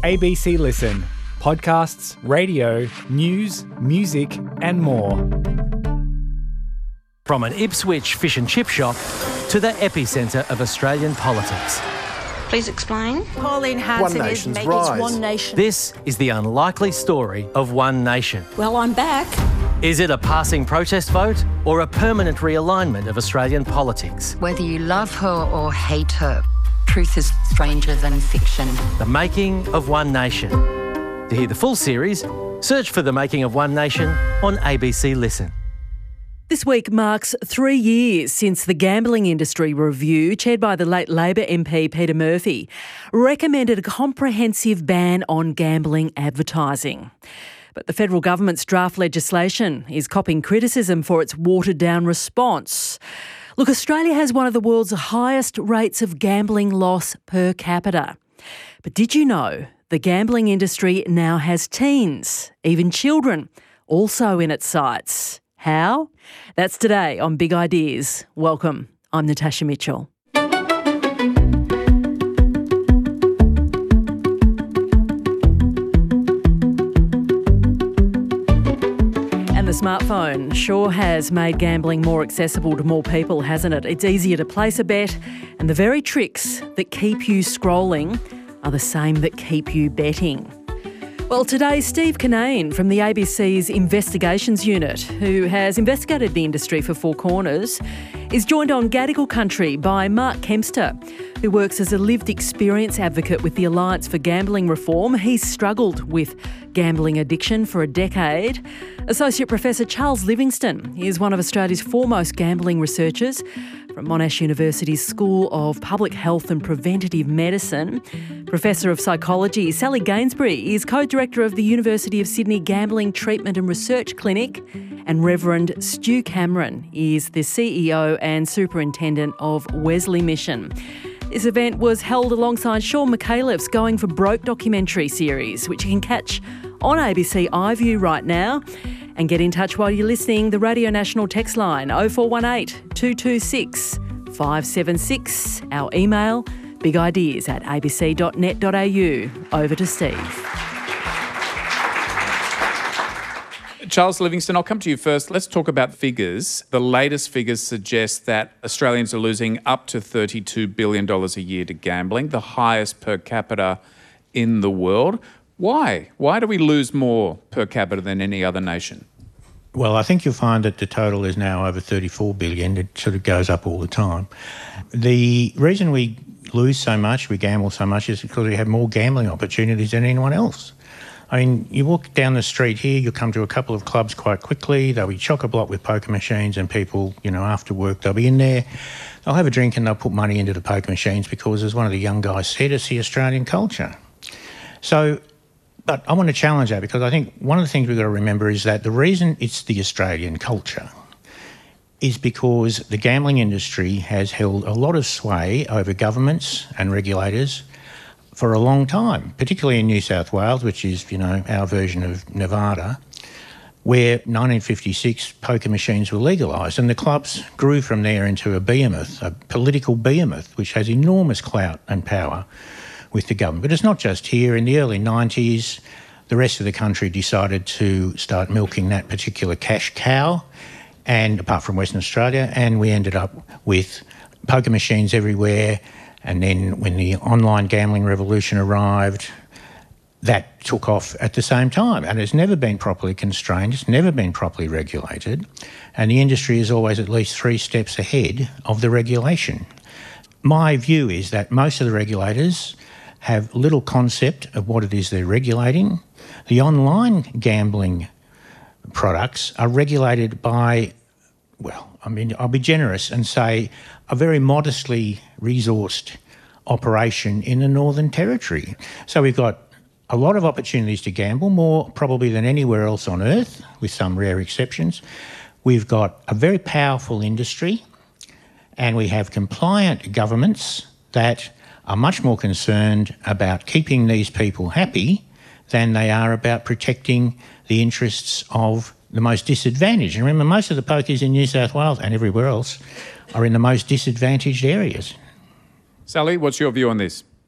ABC Listen. Podcasts, radio, news, music and more. From an Ipswich fish and chip shop to the epicentre of Australian politics. Please explain. Pauline Hanson is making One Nation. This is the unlikely story of One Nation. Well, I'm back. Is it a passing protest vote or a permanent realignment of Australian politics? Whether you love her or hate her, truth is stranger than fiction. The Making of One Nation. To hear the full series, search for The Making of One Nation on ABC Listen. This week marks 3 years since the Gambling Industry Review, chaired by the late Labor MP Peter Murphy, recommended a comprehensive ban on gambling advertising. But the federal government's draft legislation is copping criticism for its watered-down response. Look, Australia has one of the world's highest rates of gambling loss per capita. But did you know the gambling industry now has teens, even children, also in its sights? How? That's today on Big Ideas. Welcome. I'm Natasha Mitchell. The smartphone sure has made gambling more accessible to more people, hasn't it? It's easier to place a bet, and the very tricks that keep you scrolling are the same that keep you betting. Well, today, Steve Kinane from the ABC's Investigations Unit, who has investigated the industry for Four Corners, is joined on Gadigal Country by Mark Kempster, who works as a lived experience advocate with the Alliance for Gambling Reform. He's struggled with gambling addiction for a decade. Associate Professor Charles Livingstone is one of Australia's foremost gambling researchers from Monash University's School of Public Health and Preventative Medicine. Professor of Psychology Sally Gainsbury is co-director of the University of Sydney Gambling Treatment and Research Clinic, and Reverend Stu Cameron is the CEO and Superintendent of Wesley Mission. This event was held alongside Sean McAuliffe's Going for Broke documentary series, which you can catch on ABC iView right now. And get in touch while you're listening. The Radio National text line 0418 226 576. Our email bigideas@abc.net.au. Over to Steve. Charles Livingstone, I'll come to you first. Let's talk about figures. The latest figures suggest that Australians are losing up to $32 billion a year to gambling, the highest per capita in the world. Why? Why do we lose more per capita than any other nation? Well, I think you'll find that the total is now over 34 billion. It sort of goes up all the time. The reason we lose so much, we gamble so much, is because we have more gambling opportunities than anyone else. I mean, you walk down the street here, you'll come to a couple of clubs quite quickly. They'll be chock-a-block with poker machines, and people, after work, they'll be in there. They'll have a drink and they'll put money into the poker machines because, as one of the young guys said, it's the Australian culture. But I want to challenge that, because I think one of the things we've got to remember is that the reason it's the Australian culture is because the gambling industry has held a lot of sway over governments and regulators for a long time, particularly in New South Wales, which is, our version of Nevada, where 1956 poker machines were legalised, and the clubs grew from there into a behemoth, a political behemoth, which has enormous clout and power with the government. But it's not just here. In the early 90s, the rest of the country decided to start milking that particular cash cow, and apart from Western Australia, and we ended up with poker machines everywhere. And then when the online gambling revolution arrived, that took off at the same time. And it's never been properly constrained, it's never been properly regulated, and the industry is always at least 3 steps ahead of the regulation. My view is that most of the regulators have little concept of what it is they're regulating. The online gambling products are regulated by, I'll be generous and say a very modestly resourced operation in the Northern Territory. So we've got a lot of opportunities to gamble, more probably than anywhere else on earth, with some rare exceptions. We've got a very powerful industry, and we have compliant governments that are much more concerned about keeping these people happy than they are about protecting the interests of the most disadvantaged. And remember, most of the pokies in New South Wales and everywhere else are in the most disadvantaged areas. Sally, what's your view on this?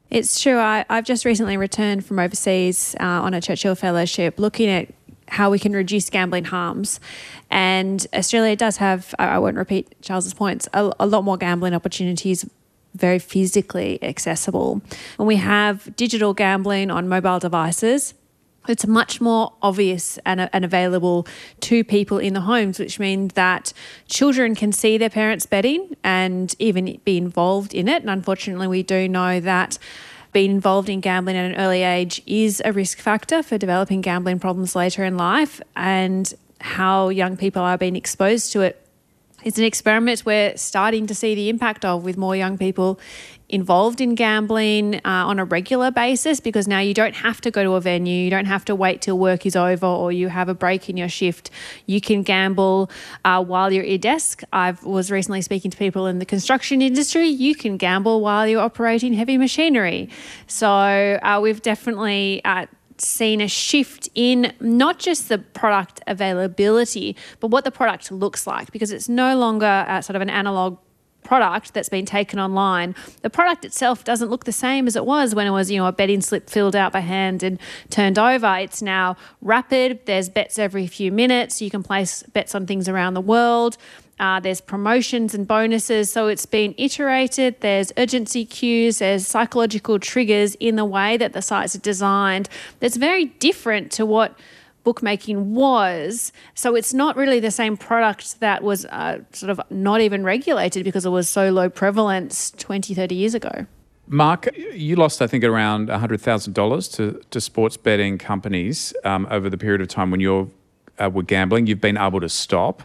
It's true. I've just recently returned from overseas on a Churchill Fellowship looking at how we can reduce gambling harms. And Australia does have, I won't repeat Charles's points, a lot more gambling opportunities, very physically accessible. When we have digital gambling on mobile devices, it's much more obvious and available to people in the homes, which means that children can see their parents betting and even be involved in it. And unfortunately, we do know that being involved in gambling at an early age is a risk factor for developing gambling problems later in life, and how young people are being exposed to it. It's an experiment we're starting to see the impact of, with more young people involved in gambling on a regular basis, because now you don't have to go to a venue, you don't have to wait till work is over or you have a break in your shift. You can gamble while you're at your desk. I was recently speaking to people in the construction industry. You can gamble while you're operating heavy machinery. So we've definitely seen a shift in not just the product availability, but what the product looks like, because it's no longer sort of an analog product that's been taken online. The product itself doesn't look the same as it was when it was, a betting slip filled out by hand and turned over. It's now rapid. There's bets every few minutes. You can place bets on things around the world. There's promotions and bonuses. So it's been iterated. There's urgency cues. There's psychological triggers in the way that the sites are designed. That's very different to what bookmaking was. So it's not really the same product that was sort of not even regulated because it was so low prevalence 20, 30 years ago. Mark, you lost, I think, around $100,000 to sports betting companies over the period of time when you were gambling. You've been able to stop.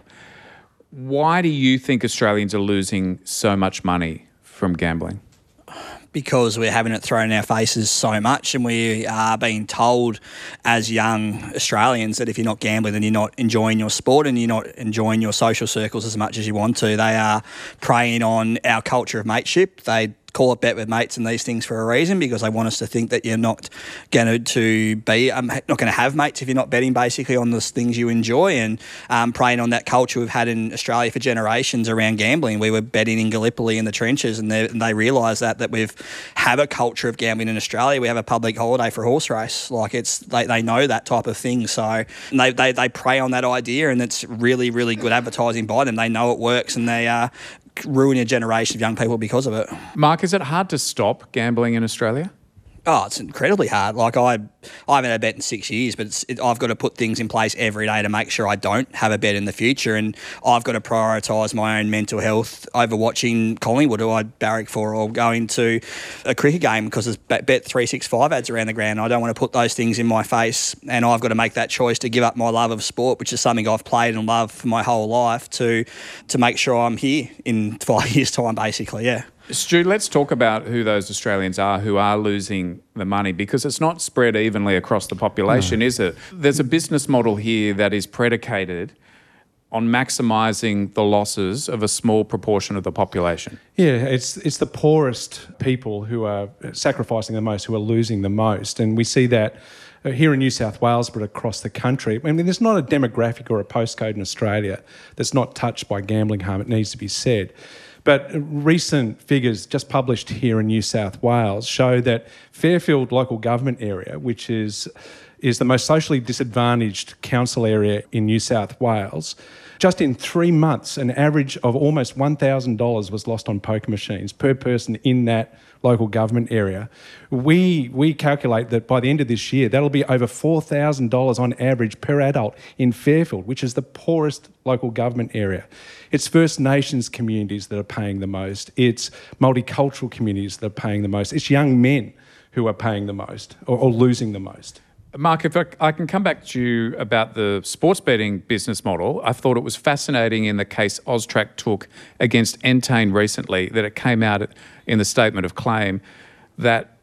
Why do you think Australians are losing so much money from gambling? Because we're having it thrown in our faces so much, and we are being told as young Australians that if you're not gambling, then you're not enjoying your sport and you're not enjoying your social circles as much as you want to. They are preying on our culture of mateship. They call it bet with mates and these things for a reason, because they want us to think that you're not going to be not going to have mates if you're not betting basically on the things you enjoy, and preying on that culture we've had in Australia for generations around gambling. We were betting in Gallipoli in the trenches, and they realise that we've have a culture of gambling in Australia. We have a public holiday for a horse race. Like they know that type of thing. So they prey on that idea, and it's really, really good advertising by them. They know it works, and they ruin a generation of young people because of it. Mark, is it hard to stop gambling in Australia? Oh, it's incredibly hard. Like I haven't had a bet in 6 years, but I've got to put things in place every day to make sure I don't have a bet in the future, and I've got to prioritise my own mental health over watching Collingwood, who I barrack for, or going to a cricket game because there's Bet365 ads around the ground. I don't want to put those things in my face, and I've got to make that choice to give up my love of sport, which is something I've played and loved for my whole life, to make sure I'm here in 5 years' time, basically, yeah. Stu, let's talk about who those Australians are who are losing the money, because it's not spread evenly across the population, is it? There's a business model here that is predicated on maximising the losses of a small proportion of the population. Yeah, it's the poorest people who are sacrificing the most, who are losing the most. And we see that here in New South Wales, but across the country. I mean, there's not a demographic or a postcode in Australia that's not touched by gambling harm, it needs to be said. But recent figures just published here in New South Wales show that Fairfield local government area, which is the most socially disadvantaged council area in New South Wales, just in 3 months, an average of almost $1,000 was lost on poker machines per person in that local government area. We calculate that by the end of this year, that'll be over $4,000 on average per adult in Fairfield, which is the poorest local government area. It's First Nations communities that are paying the most. It's multicultural communities that are paying the most. It's young men who are paying the most or losing the most. Mark, if I can come back to you about the sports betting business model, I thought it was fascinating in the case Austrac took against Entain recently, that it came out in the statement of claim that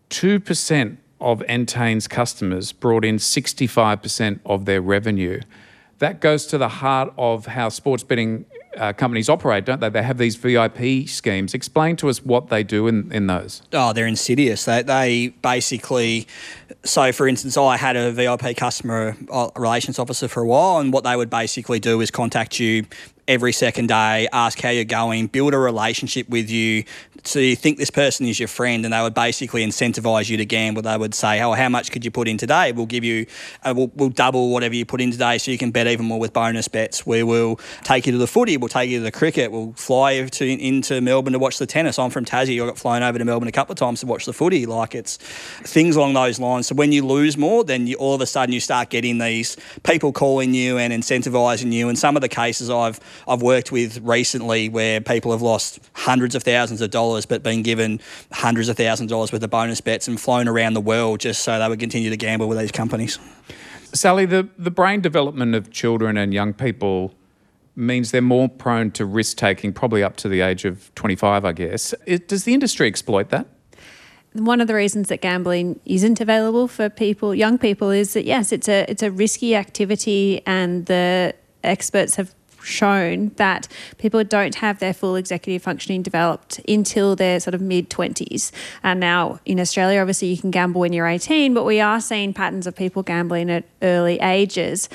2% of Entain's customers brought in 65% of their revenue. That goes to the heart of how sports betting companies operate, don't they? They have these VIP schemes. Explain to us what they do in those. Oh, they're insidious. They basically... So, for instance, I had a VIP customer relations officer for a while, and what they would basically do is contact you every second day, ask how you're going, build a relationship with you. So you think this person is your friend, and they would basically incentivise you to gamble. They would say, "Oh, how much could you put in today? We'll give you, we'll double whatever you put in today, so you can bet even more with bonus bets. We will take you to the footy. We'll take you to the cricket. We'll fly you into Melbourne to watch the tennis. I'm from Tassie. I got flown over to Melbourne a couple of times to watch the footy. Like, it's things along those lines. So when you lose more, then all of a sudden you start getting these people calling you and incentivising you. And some of the cases I've worked with recently where people have lost hundreds of thousands of dollars but been given hundreds of thousands of dollars worth of bonus bets and flown around the world just so they would continue to gamble with these companies. Sally, the brain development of children and young people means they're more prone to risk-taking, probably up to the age of 25, I guess. Does the industry exploit that? One of the reasons that gambling isn't available for young people, is that, yes, it's a risky activity, and the experts have shown that people don't have their full executive functioning developed until their sort of mid-20s. And now in Australia, obviously you can gamble when you're 18, but we are seeing patterns of people gambling at early ages.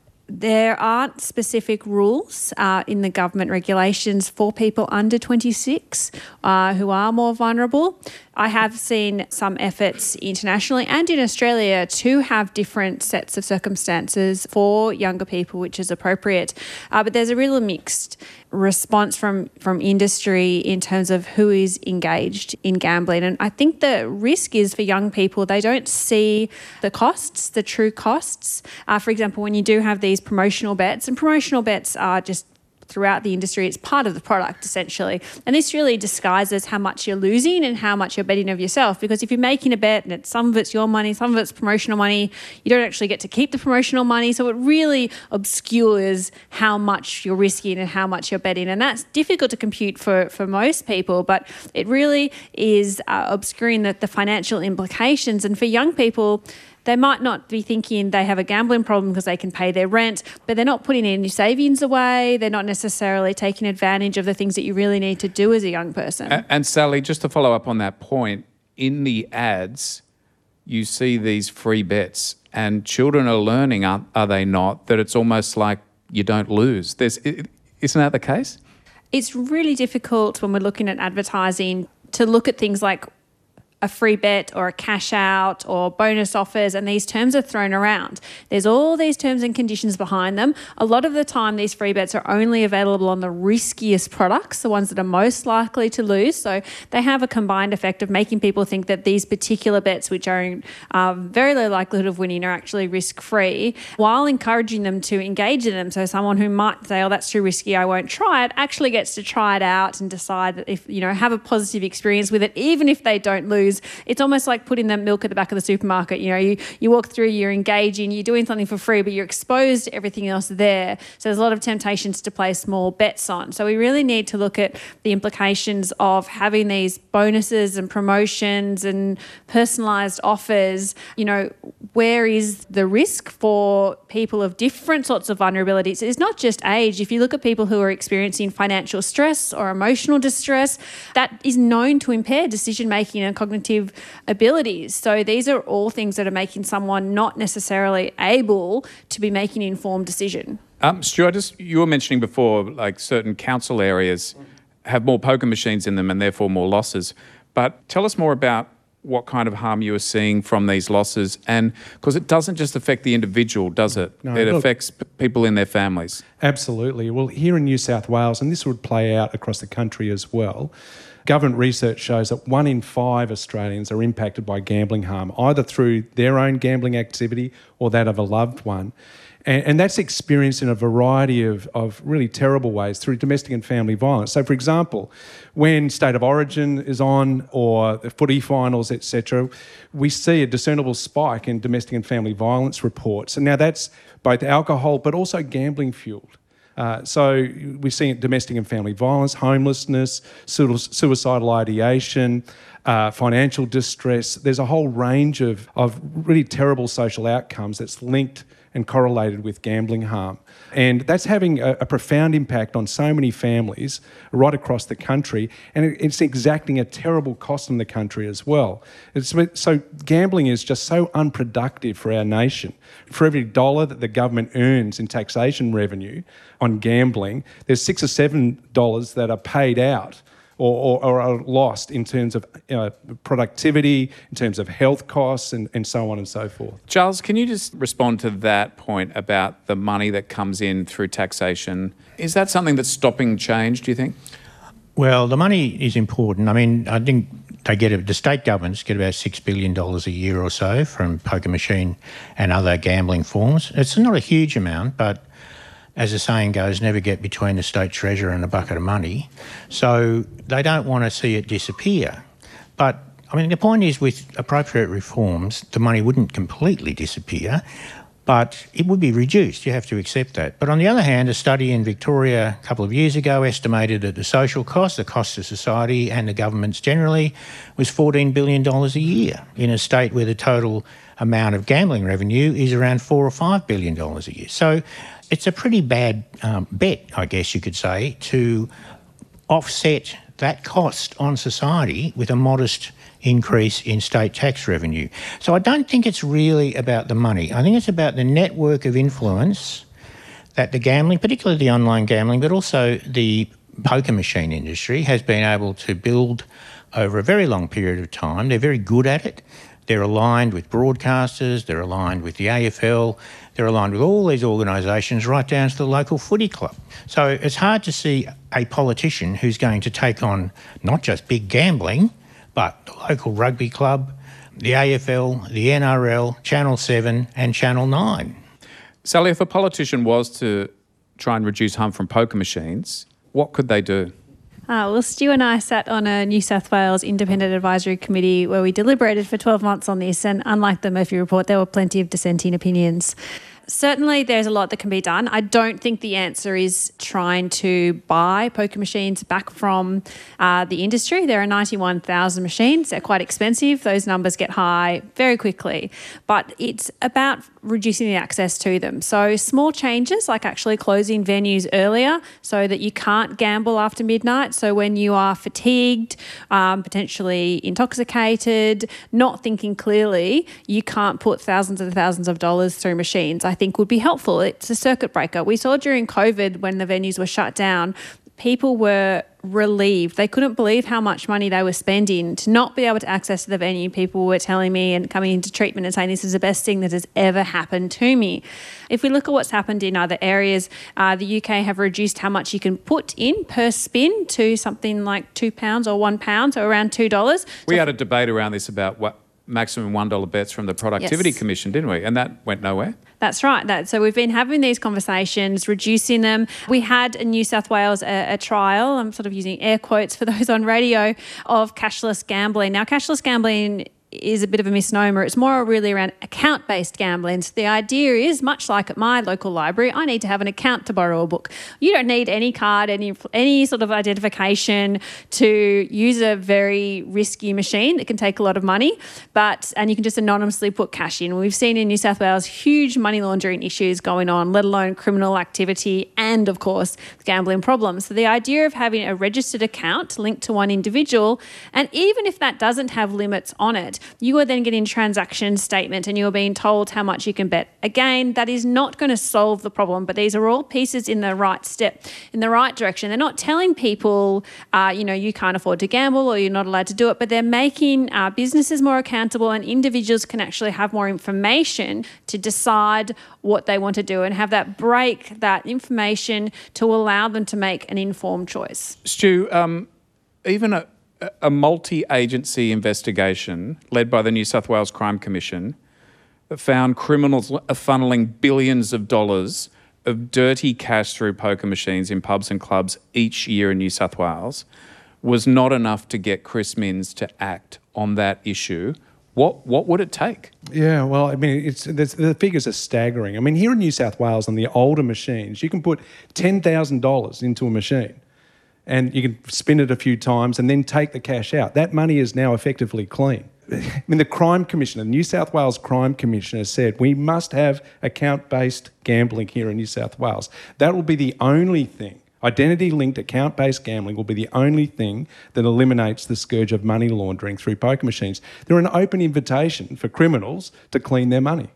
There aren't specific rules in the government regulations for people under 26 who are more vulnerable. I have seen some efforts internationally and in Australia to have different sets of circumstances for younger people, which is appropriate. But there's a real mixed response from industry in terms of who is engaged in gambling. And I think the risk is for young people, they don't see the costs, the true costs. For example, when you do have these promotional bets, and promotional bets are just throughout the industry, it's part of the product essentially. And this really disguises how much you're losing and how much you're betting of yourself. Because if you're making a bet and some of it's your money, some of it's promotional money, you don't actually get to keep the promotional money. So it really obscures how much you're risking and how much you're betting. And that's difficult to compute for most people, but it really is obscuring the financial implications. And for young people, they might not be thinking they have a gambling problem because they can pay their rent, but they're not putting any savings away. They're not necessarily taking advantage of the things that you really need to do as a young person. And Sally, just to follow up on that point, in the ads, you see these free bets, and children are learning, are they not, that it's almost like you don't lose. Isn't that the case? It's really difficult when we're looking at advertising to look at things like a free bet or a cash out or bonus offers, and these terms are thrown around. There's all these terms and conditions behind them. A lot of the time these free bets are only available on the riskiest products, the ones that are most likely to lose. So they have a combined effect of making people think that these particular bets, which are very low likelihood of winning, are actually risk-free, while encouraging them to engage in them. So someone who might say, oh, that's too risky, I won't try it, actually gets to try it out and decide that if, have a positive experience with it, even if they don't lose. It's almost like putting the milk at the back of the supermarket. You walk through, you're engaging, you're doing something for free, but you're exposed to everything else there. So there's a lot of temptations to place small bets on. So we really need to look at the implications of having these bonuses and promotions and personalised offers. Where is the risk for people of different sorts of vulnerabilities? It's not just age. If you look at people who are experiencing financial stress or emotional distress, that is known to impair decision-making and cognitive abilities. So these are all things that are making someone not necessarily able to be making an informed decision. Stuart, you were mentioning before, like certain council areas have more poker machines in them and therefore more losses. But tell us more about what kind of harm you are seeing from these losses, and because it doesn't just affect the individual, does it? No, it affects people in their families. Absolutely. Well, here in New South Wales, and this would play out across the country as well, government research shows that 1 in 5 Australians are impacted by gambling harm, either through their own gambling activity or that of a loved one. And that's experienced in a variety of really terrible ways through domestic and family violence. So, for example, when State of Origin is on or the footy finals, etc., we see a discernible spike in domestic and family violence reports. And now that's both alcohol but also gambling fueled. So we're seeing domestic and family violence, homelessness, suicidal ideation, financial distress. There's a whole range of really terrible social outcomes that's linked and correlated with gambling harm. And that's having a profound impact on so many families right across the country, and it's exacting a terrible cost in the country as well. So gambling is just so unproductive for our nation. For every dollar that the government earns in taxation revenue on gambling, there's $6 or $7 that are paid out or are lost in terms of productivity, in terms of health costs and so on and so forth. Charles, can you just respond to that point about the money that comes in through taxation? Is that something that's stopping change, do you think? Well, the money is important. I mean, I think the state governments get about $6 billion a year or so from poker machine and other gambling forms. It's not a huge amount, but as the saying goes, never get between the state treasurer and a bucket of money. So they don't want to see it disappear. But, I mean, the point is with appropriate reforms, the money wouldn't completely disappear, but it would be reduced. You have to accept that. But on the other hand, a study in Victoria a couple of years ago estimated that the social cost, the cost to society and the governments generally, was $14 billion a year in a state where the total amount of gambling revenue is around $4 or $5 billion a year. So it's a pretty bad bet, I guess you could say, to offset that cost on society with a modest increase in state tax revenue. So I don't think it's really about the money. I think it's about the network of influence that the gambling, particularly the online gambling, but also the poker machine industry has been able to build over a very long period of time. They're very good at it. They're aligned with broadcasters, they're aligned with the AFL, they're aligned with all these organisations right down to the local footy club. So it's hard to see a politician who's going to take on not just big gambling, but the local rugby club, the AFL, the NRL, Channel 7 and Channel 9. Sally, if a politician was to try and reduce harm from poker machines, what could they do? Well, Stu and I sat on a New South Wales Independent Advisory Committee where we deliberated for 12 months on this, and unlike the Murphy Report, there were plenty of dissenting opinions. Certainly there's a lot that can be done. I don't think the answer is trying to buy poker machines back from the industry. There are 91,000 machines. They're quite expensive. Those numbers get high very quickly. But it's about reducing the access to them. So small changes like actually closing venues earlier so that you can't gamble after midnight. So when you are fatigued, potentially intoxicated, not thinking clearly, you can't put thousands and thousands of dollars through machines, I think would be helpful. It's a circuit breaker. We saw during COVID when the venues were shut down, people were relieved. They couldn't believe how much money they were spending to not be able to access the venue. People were telling me and coming into treatment and saying this is the best thing that has ever happened to me. If we look at what's happened in other areas, the UK have reduced how much you can put in per spin to something like £2 or £1, so around $2. We had a debate around this about what maximum $1 bets from the Productivity Commission, didn't we? And that went nowhere. That's right. So we've been having these conversations, reducing them. We had in New South Wales a trial, I'm sort of using air quotes for those on radio, of cashless gambling. Now, cashless gambling is a bit of a misnomer. It's more really around account-based gambling. So the idea is, much like at my local library, I need to have an account to borrow a book. You don't need any card, any sort of identification to use a very risky machine that can take a lot of money, and you can just anonymously put cash in. We've seen in New South Wales huge money laundering issues going on, let alone criminal activity and, of course, gambling problems. So the idea of having a registered account linked to one individual, and even if that doesn't have limits on it, you are then getting a transaction statement and you're being told how much you can bet. Again, that is not going to solve the problem, but these are all pieces in the right step, in the right direction. They're not telling people, you can't afford to gamble or you're not allowed to do it, but they're making businesses more accountable and individuals can actually have more information to decide what they want to do and have that break, that information to allow them to make an informed choice. Stu, even a multi-agency investigation led by the New South Wales Crime Commission found criminals are funneling billions of dollars of dirty cash through poker machines in pubs and clubs each year in New South Wales was not enough to get Chris Minns to act on that issue. What would it take? Yeah, well, I mean, the figures are staggering. I mean, here in New South Wales on the older machines, you can put $10,000 into a machine. and you can spin it a few times and then take the cash out. That money is now effectively clean. I mean, the Crime Commissioner, the New South Wales Crime Commissioner said we must have account-based gambling here in New South Wales. That will be the only thing. Identity-linked account-based gambling will be the only thing that eliminates the scourge of money laundering through poker machines. They're an open invitation for criminals to clean their money.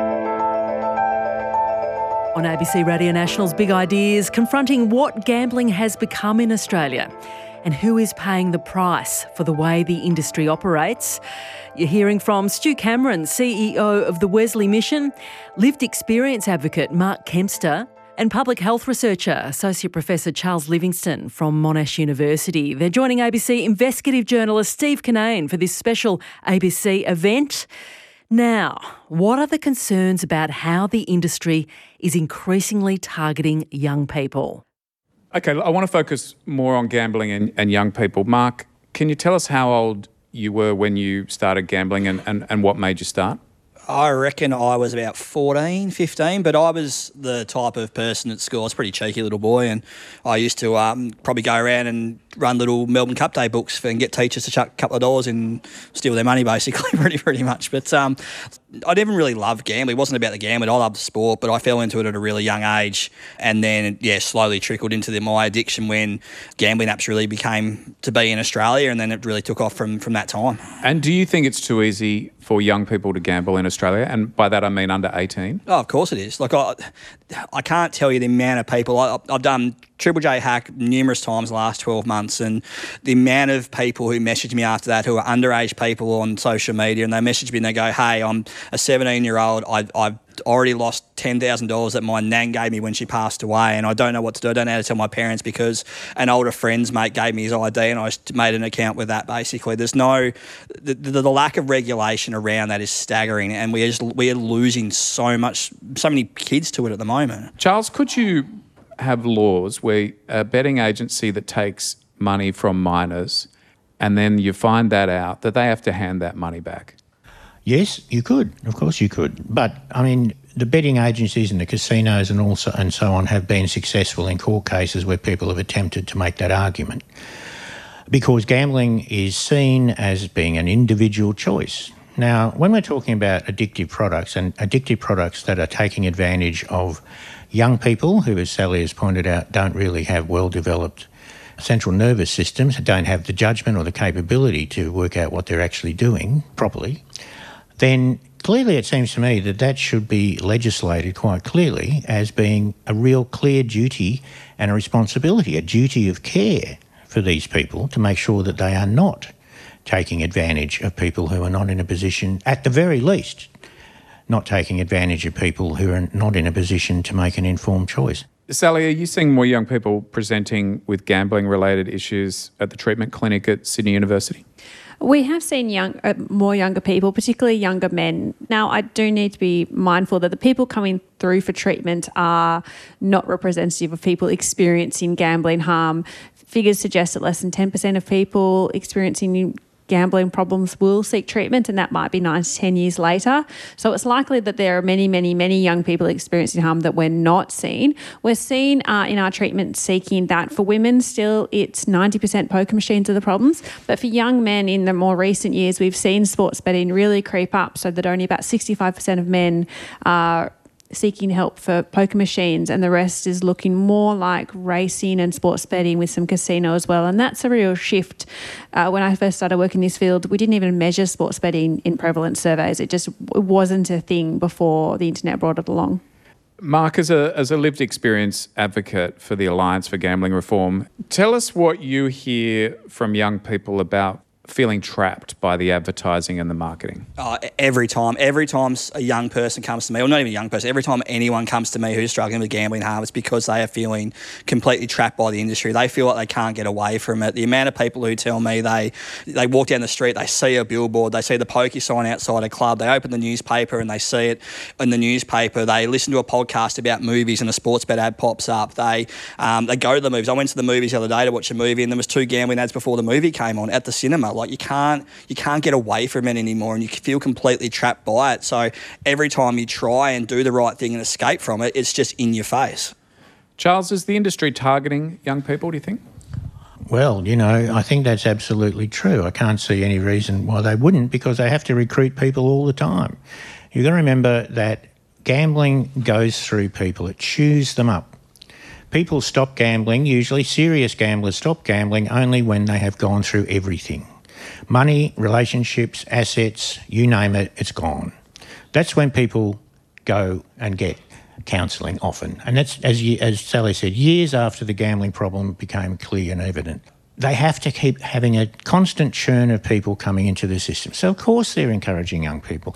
On ABC Radio National's Big Ideas, confronting what gambling has become in Australia and who is paying the price for the way the industry operates. You're hearing from Stu Cameron, CEO of the Wesley Mission, lived experience advocate Mark Kempster, and public health researcher, Associate Professor Charles Livingstone from Monash University. They're joining ABC investigative journalist Steve Kinane for this special ABC event. Now, what are the concerns about how the industry is increasingly targeting young people? Okay, I want to focus more on gambling and young people. Mark, can you tell us how old you were when you started gambling and what made you start? I reckon I was about 14, 15, but I was the type of person at school. I was a pretty cheeky little boy, and I used to probably go around and run little Melbourne Cup Day books and get teachers to chuck a couple of dollars and steal their money, basically, pretty much. But I never really loved gambling. It wasn't about the gambling. I loved the sport, but I fell into it at a really young age, and then, slowly trickled into my addiction when gambling apps really became to be in Australia, and then it really took off from that time. And do you think it's too easy for young people to gamble in Australia? And by that I mean under 18? Oh, of course it is. Like, I can't tell you the amount of people. I've done Triple J Hack numerous times the last 12 months, and the amount of people who message me after that who are underage people on social media, and they message me and they go, hey, I'm a 17-year-old, I've already lost $10,000 that my nan gave me when she passed away, and I don't know what to do. I don't know how to tell my parents because an older friend's mate gave me his ID and I made an account with that, basically. There's the lack of regulation around that is staggering, and we are losing so many kids to it at the moment. Charles, could you have laws where a betting agency that takes money from minors and then you find that out, that they have to hand that money back? Yes, you could. Of course you could. But, I mean, the betting agencies and the casinos and so on have been successful in court cases where people have attempted to make that argument, because gambling is seen as being an individual choice. Now, when we're talking about addictive products, and addictive products that are taking advantage of young people who, as Sally has pointed out, don't really have well-developed central nervous systems, don't have the judgment or the capability to work out what they're actually doing properly, then clearly it seems to me that should be legislated quite clearly as being a real clear duty and a responsibility, a duty of care for these people to make sure that they are not taking advantage of people who are not in a position, at the very least, not taking advantage of people who are not in a position to make an informed choice. Sally, are you seeing more young people presenting with gambling-related issues at the treatment clinic at Sydney University? We have seen more younger people, particularly younger men. Now, I do need to be mindful that the people coming through for treatment are not representative of people experiencing gambling harm. Figures suggest that less than 10% of people experiencing gambling problems will seek treatment, and that might be 9 to 10 years later. So it's likely that there are many, many, many young people experiencing harm that we're not seeing. We're seeing in our treatment seeking that for women still it's 90% poker machines are the problems, but for young men in the more recent years we've seen sports betting really creep up so that only about 65% of men are seeking help for poker machines, and the rest is looking more like racing and sports betting with some casino as well. And that's a real shift. When I first started working in this field, we didn't even measure sports betting in prevalence surveys. It wasn't a thing before the internet brought it along. Mark, as a lived experience advocate for the Alliance for Gambling Reform, tell us what you hear from young people about feeling trapped by the advertising and the marketing? Every time a young person comes to me, or not even a young person, every time anyone comes to me who's struggling with gambling harm, it's because they are feeling completely trapped by the industry. They feel like they can't get away from it. The amount of people who tell me they walk down the street, they see a billboard, they see the pokie sign outside a club, they open the newspaper and they see it in the newspaper, they listen to a podcast about movies and a sports bet ad pops up, they go to the movies. I went to the movies the other day to watch a movie and there was 2 gambling ads before the movie came on at the cinema. Like, you can't get away from it anymore, and you feel completely trapped by it. So every time you try and do the right thing and escape from it, it's just in your face. Charles, is the industry targeting young people, do you think? Well, I think that's absolutely true. I can't see any reason why they wouldn't, because they have to recruit people all the time. You've got to remember that gambling goes through people. It chews them up. People stop gambling, usually serious gamblers stop gambling only when they have gone through everything. Money, relationships, assets, you name it, it's gone. That's when people go and get counselling often. And that's, as Sally said, years after the gambling problem became clear and evident. They have to keep having a constant churn of people coming into the system. So, of course, they're encouraging young people.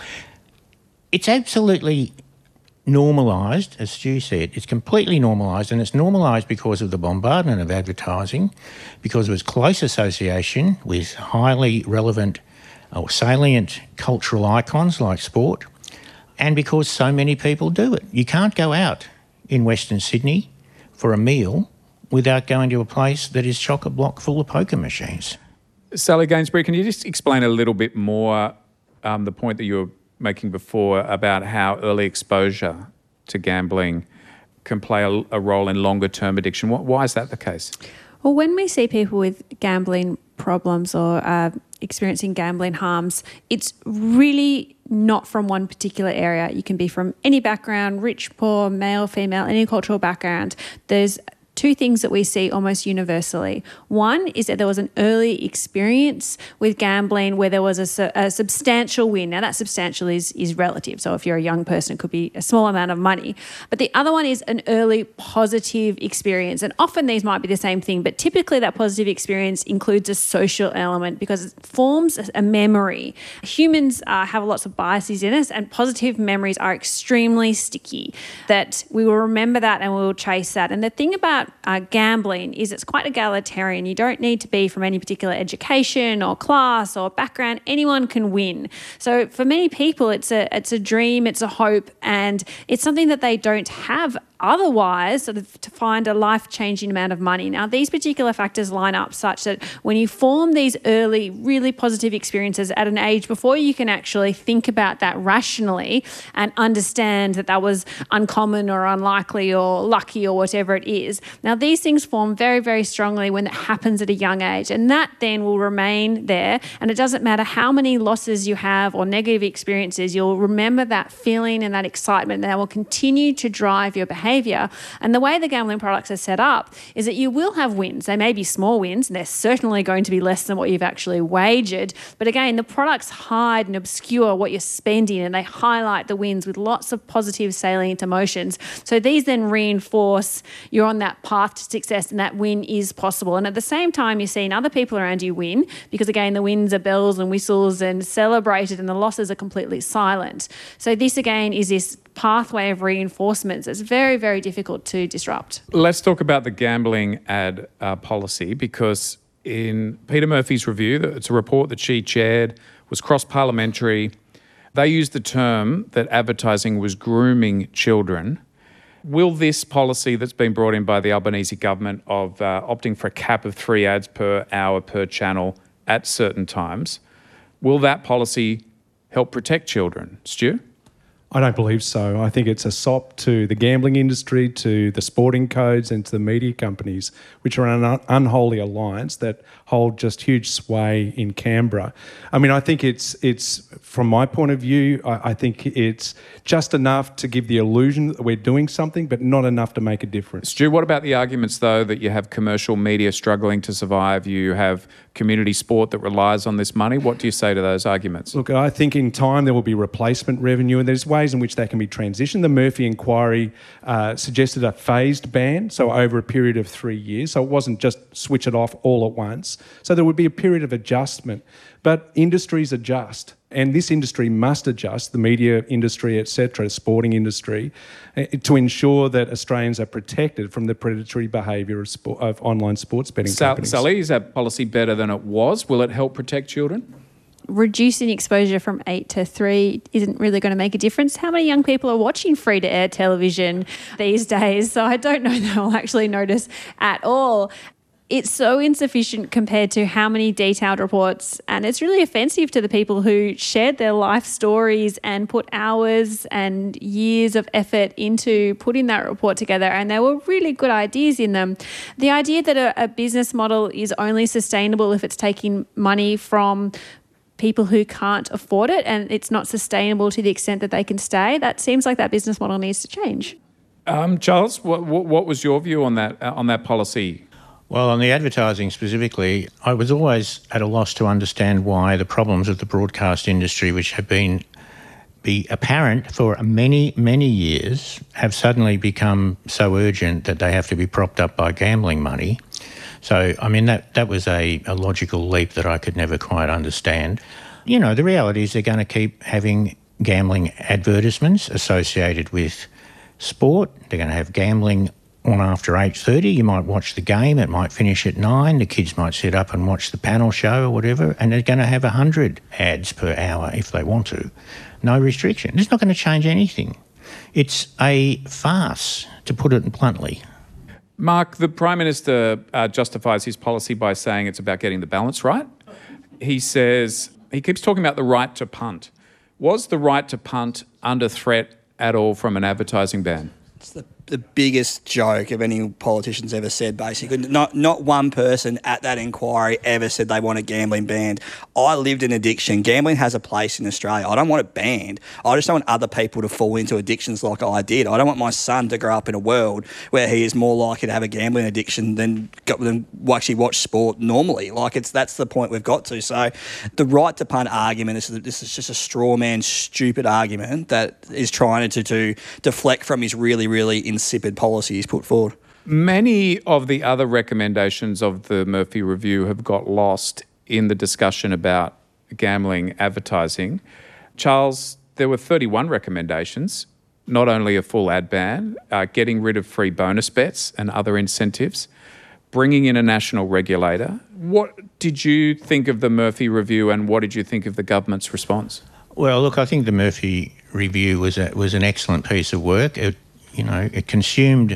It's absolutely normalised, as Stu said. It's completely normalised, and it's normalised because of the bombardment of advertising, because of its close association with highly relevant or salient cultural icons like sport, and because so many people do it. You can't go out in Western Sydney for a meal without going to a place that is chock-a-block full of poker machines. Sally Gainsbury, can you just explain a little bit more the point that you were making before about how early exposure to gambling can play a role in longer-term addiction? Why is that the case? Well, when we see people with gambling problems or experiencing gambling harms, it's really not from one particular area. You can be from any background, rich, poor, male, female, any cultural background. There's two things that we see almost universally. One is that there was an early experience with gambling where there was a substantial win. Now, that substantial is relative. So if you're a young person, it could be a small amount of money. But the other one is an early positive experience. And often these might be the same thing, but typically that positive experience includes a social element because it forms a memory. Humans have lots of biases in us, and positive memories are extremely sticky, that we will remember that and we will chase that. And the thing about gambling is it's quite egalitarian. You don't need to be from any particular education or class or background. Anyone can win. So for many people, it's a dream, it's a hope, and it's something that they don't have otherwise, sort of to find a life-changing amount of money. Now, these particular factors line up such that when you form these early, really positive experiences at an age before you can actually think about that rationally and understand that that was uncommon or unlikely or lucky or whatever it is. Now, these things form very, very strongly when it happens at a young age, and that then will remain there. And it doesn't matter how many losses you have or negative experiences, you'll remember that feeling and that excitement, and that will continue to drive your behaviour. And the way the gambling products are set up is that you will have wins. They may be small wins, and they're certainly going to be less than what you've actually wagered. But again, the products hide and obscure what you're spending, and they highlight the wins with lots of positive salient emotions. So these then reinforce you're on that path to success and that win is possible. And at the same time, you're seeing other people around you win because, again, the wins are bells and whistles and celebrated, and the losses are completely silent. So this, again, is this pathway of reinforcements. It's very, very difficult to disrupt. Let's talk about the gambling ad policy, because in Peter Murphy's review, it's a report that she chaired, was cross-parliamentary. They used the term that advertising was grooming children. Will this policy that's been brought in by the Albanese government of opting for a cap of 3 ads per hour per channel at certain times, will that policy help protect children? Stu? I don't believe so. I think it's a sop to the gambling industry, to the sporting codes, and to the media companies, which are an unholy alliance that hold just huge sway in Canberra. I mean, I think it's from my point of view, I think it's just enough to give the illusion that we're doing something, but not enough to make a difference. Stu, what about the arguments, though, that you have commercial media struggling to survive, you have community sport that relies on this money? What do you say to those arguments? Look, I think in time there will be replacement revenue, and there's ways in which that can be transitioned. The Murphy inquiry suggested a phased ban, so over a period of 3 years. So it wasn't just switch it off all at once. So there would be a period of adjustment. But industries adjust, and this industry must adjust, the media industry, etc., sporting industry, to ensure that Australians are protected from the predatory behaviour of online sports betting companies. Sally, is that policy better than it was? Will it help protect children? Reducing exposure from 8 to 3 isn't really going to make a difference. How many young people are watching free-to-air television these days? So I don't know that I'll actually notice at all. it's so insufficient compared to how many detailed reports, and it's really offensive to the people who shared their life stories and put hours and years of effort into putting that report together, and there were really good ideas in them. The idea that a business model is only sustainable if it's taking money from people who can't afford it and it's not sustainable to the extent that they can stay, that seems like that business model needs to change. Charles, what was your view on that policy? Well, on the advertising specifically, I was always at a loss to understand why the problems of the broadcast industry, which have been apparent for many, many years, have suddenly become so urgent that they have to be propped up by gambling money. So, I mean, that was a logical leap that I could never quite understand. You know, the reality is they're going to keep having gambling advertisements associated with sport. They're going to have gambling on after 8:30. You might watch the game. It might finish at 9. The kids might sit up and watch the panel show or whatever, and they're going to have 100 ads per hour if they want to. No restriction. It's not going to change anything. It's a farce, to put it bluntly. Mark, the Prime Minister justifies his policy by saying it's about getting the balance right. He keeps talking about the right to punt. Was the right to punt under threat at all from an advertising ban? It's the biggest joke of any politician's ever said, basically. Not one person at that inquiry ever said they want a gambling banned. I lived in addiction. Gambling has a place in Australia. I don't want it banned. I just don't want other people to fall into addictions like I did. I don't want my son to grow up in a world where he is more likely to have a gambling addiction than actually watch sport normally. That's the point we've got to. So the right to punt argument, this is just a straw man, stupid argument that is trying to deflect from his really, really insipid policy he's put forward. Many of the other recommendations of the Murphy Review have got lost in the discussion about gambling advertising. Charles, there were 31 recommendations, not only a full ad ban, getting rid of free bonus bets and other incentives, bringing in a national regulator. What did you think of the Murphy Review and what did you think of the government's response? Well, look, I think the Murphy Review was an excellent piece of work. It consumed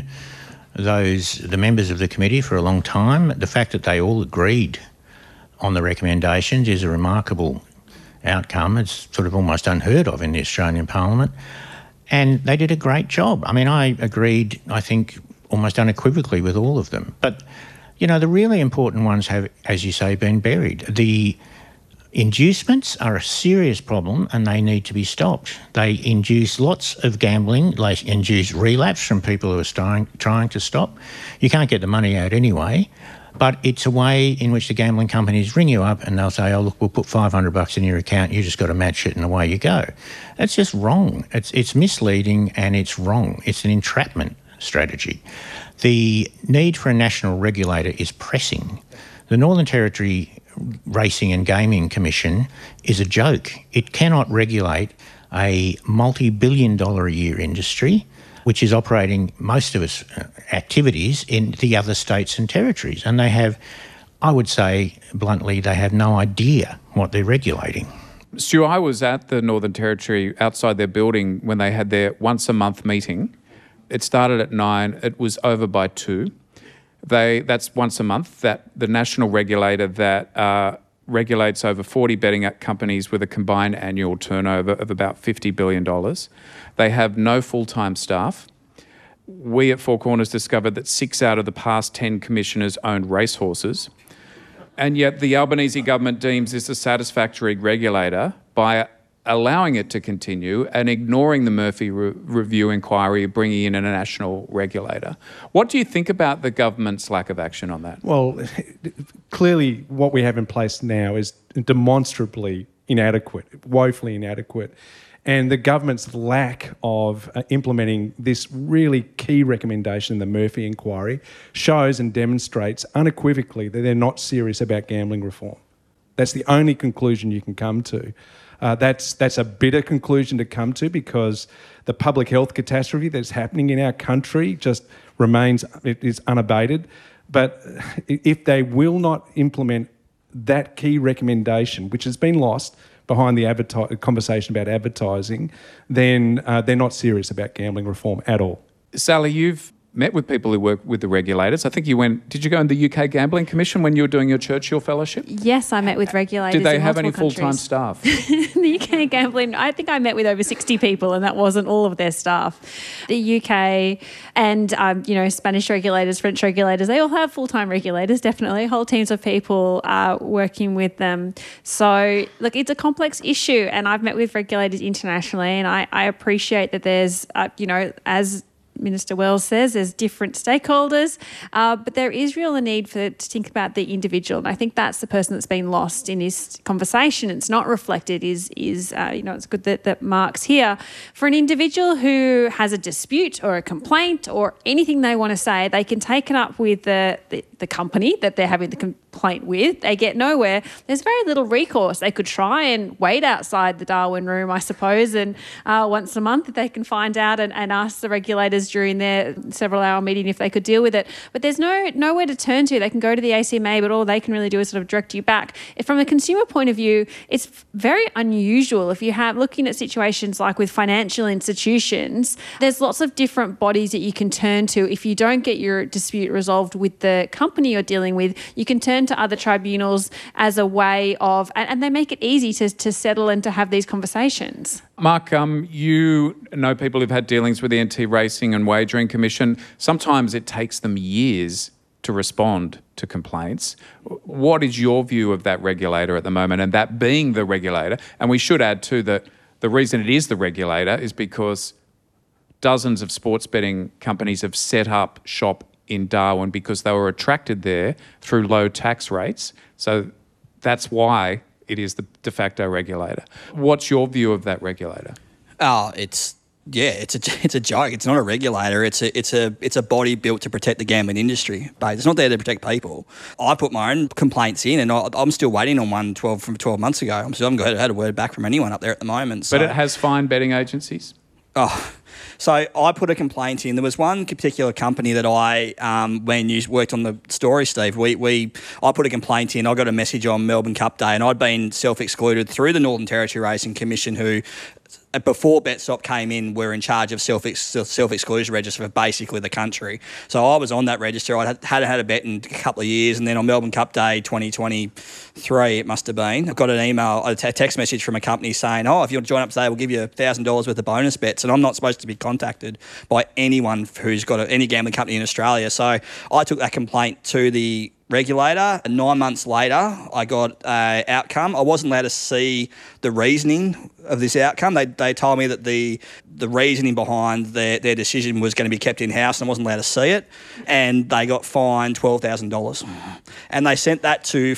the members of the committee for a long time. The fact that they all agreed on the recommendations is a remarkable outcome. It's sort of almost unheard of in the Australian Parliament. And they did a great job. I mean, I agreed, I think, almost unequivocally with all of them. But, the really important ones have, as you say, been buried. The inducements are a serious problem and they need to be stopped. They induce lots of gambling. They induce relapse from people who are trying to stop. You can't get the money out anyway, but it's a way in which the gambling companies ring you up and they'll say, oh, look, we'll put $500 in your account. You just got to match it and away you go. That's just wrong. It's misleading and it's wrong. It's an entrapment strategy. The need for a national regulator is pressing. The Northern Territory Racing and Gaming Commission is a joke. It cannot regulate a multi-billion-dollar a year industry, which is operating most of its activities in the other states and territories. And they have, I would say bluntly, they have no idea what they're regulating. Stu, I was at the Northern Territory outside their building when they had their once-a-month meeting. It started at 9. It was over by 2. That's once a month, that the national regulator that regulates over 40 betting companies with a combined annual turnover of about $50 billion. They have no full-time staff. We at Four Corners discovered that 6 out of the past 10 commissioners owned racehorses. And yet the Albanese government deems this a satisfactory regulator by allowing it to continue and ignoring the Murphy Review inquiry, bringing in a national regulator. What do you think about the government's lack of action on that? Well, clearly what we have in place now is demonstrably inadequate, woefully inadequate. And the government's lack of implementing this really key recommendation in the Murphy inquiry shows and demonstrates unequivocally that they're not serious about gambling reform. That's the only conclusion you can come to. That's a bitter conclusion to come to because the public health catastrophe that's happening in our country just remains, it is unabated. But if they will not implement that key recommendation, which has been lost behind the conversation about advertising, then they're not serious about gambling reform at all. Sally, you've met with people who work with the regulators. I think did you go in the UK Gambling Commission when you were doing your Churchill Fellowship? Yes, I met with regulators. Did they have any countries. full-time staff? The UK Gambling, I think I met with over 60 people, and that wasn't all of their staff. The UK and, Spanish regulators, French regulators, they all have full-time regulators, definitely. Whole teams of people working with them. So, look, it's a complex issue, and I've met with regulators internationally, and I appreciate that there's, as Minister Wells says, there's different stakeholders, but there is really a need to think about the individual, and I think that's the person that's been lost in this conversation. It's not reflected. It's good that Mark's here. For an individual who has a dispute or a complaint or anything they want to say, they can take it up with the company that they're having the complaint with. They get nowhere. There's very little recourse. They could try and wait outside the Darwin room, I suppose, and once a month they can find out and ask the regulators during their several-hour meeting if they could deal with it. But there's nowhere to turn to. They can go to the ACMA, but all they can really do is sort of direct you back. From a consumer point of view, it's very unusual. If you have looking at situations like with financial institutions, there's lots of different bodies that you can turn to. If you don't get your dispute resolved with the company you're dealing with, you can turn to other tribunals as a way of, and they make it easy to settle and to have these conversations. Mark, you know people who've had dealings with the Anti-Racing and Wagering Commission. Sometimes it takes them years to respond to complaints. What is your view of that regulator at the moment, and that being the regulator? And we should add too that the reason it is the regulator is because dozens of sports betting companies have set up shop in Darwin because they were attracted there through low tax rates. So that's why it is the de facto regulator. What's your view of that regulator? It's a joke. It's not a regulator. It's a body built to protect the gambling industry, but it's not there to protect people. I put my own complaints in, and I'm still waiting on one from 12 months ago. I haven't had a word back from anyone up there at the moment. So. But it has fined betting agencies? So I put a complaint in. There was one particular company that when you worked on the story, Steve, I put a complaint in. I got a message on Melbourne Cup Day, and I'd been self-excluded through the Northern Territory Racing Commission, who before BetStop came in, were in charge of self-exclusion register for basically the country. So I was on that register. I hadn't had a bet in a couple of years, and then on Melbourne Cup Day 2023, it must have been, I got an email, a text message from a company saying, if you want to join up today, we'll give you $1,000 worth of bonus bets. And I'm not supposed to be contacted by anyone who's got any gambling company in Australia. So I took that complaint to the regulator. 9 months later, I got an outcome. I wasn't allowed to see the reasoning of this outcome. They told me that the reasoning behind their decision was going to be kept in-house, and I wasn't allowed to see it. And they got fined $12,000. And they sent that to